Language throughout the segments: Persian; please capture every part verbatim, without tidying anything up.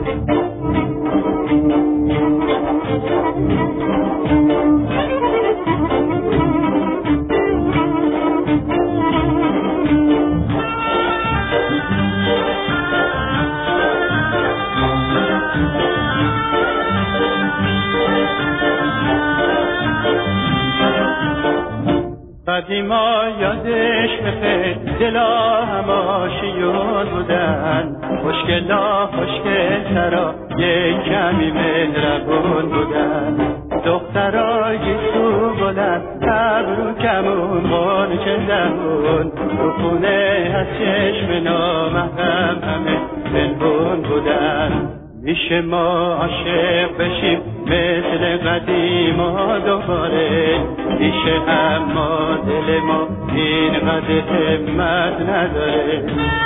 قدیما یادش بخیر دلا هماشیون بودن، خوشگلا خوشگلترا یک کمی مهربون بودن، دخترا گیسو بلند ابرو کمون غنچه دهون، رو خونه از چشم نامحرم همه پنهون بودن. میشه ما عاشق بشیم مثل قدیما دوباره، میشه اما دل ما اینقدر همت نداره.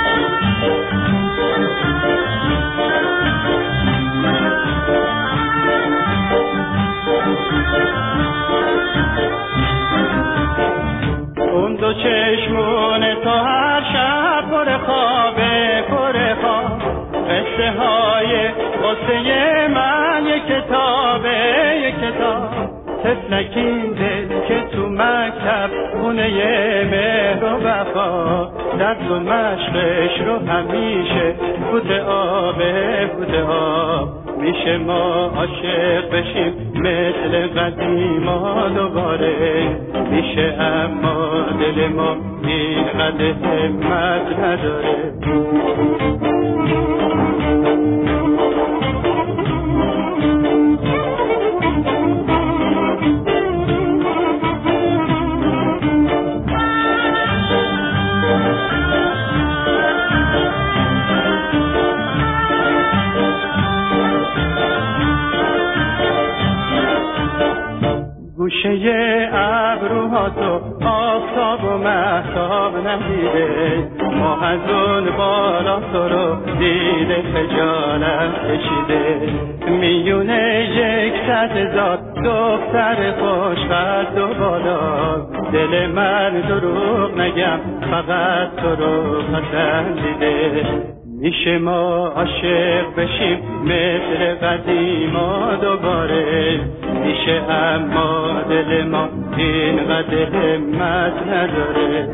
اون دو چشمونه تا هر شب پر خوابه پر خواب، قصه های قصه من یک کتابه یک کتاب، طفلکی دل که تو مکتب خونه مهر و وفا، درد و مشقش رو همیشه فوت آبه فوت آب. میشه ما عاشق بشیم مثل قدیما دوباره، میشه اما دل ما اینقدر همت نداره. گوشه ابروها تو آفتاب و مهتاب ندیده، ما از اون بالا تو رو دیده خجالت کشیده، میونه یک صد هزار دختر خوشقد و بالا، دل من دروغ نگم فقط تو رو پسندیده. میشه ما عاشق بشیم مثل قدیما دوباره، میشه اما دل ما اینقدر همت نداره.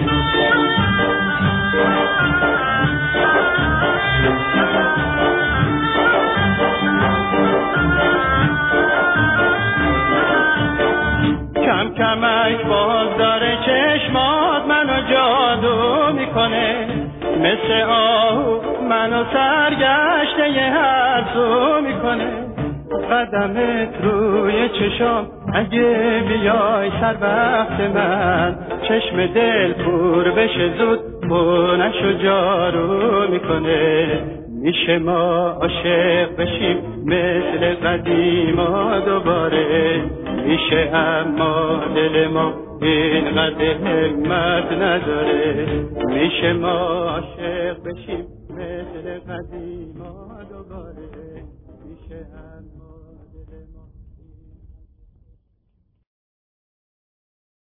کم کمک باز داره چشمات منو جادو میکنه، مثل آهو منو سرگشته یه هر سو میکنه، قدمت روی چشم اگه بیای سر وقت من، چشم دل پور بشه زود خونشو جارو میکنه. میشه ما عاشق بشیم مثل قدیما دوباره، میشه اما دل ما اینقدر همت نداره. میشه ما عاشق بشیم مثل قدیما دوباره، میشه اما دل ما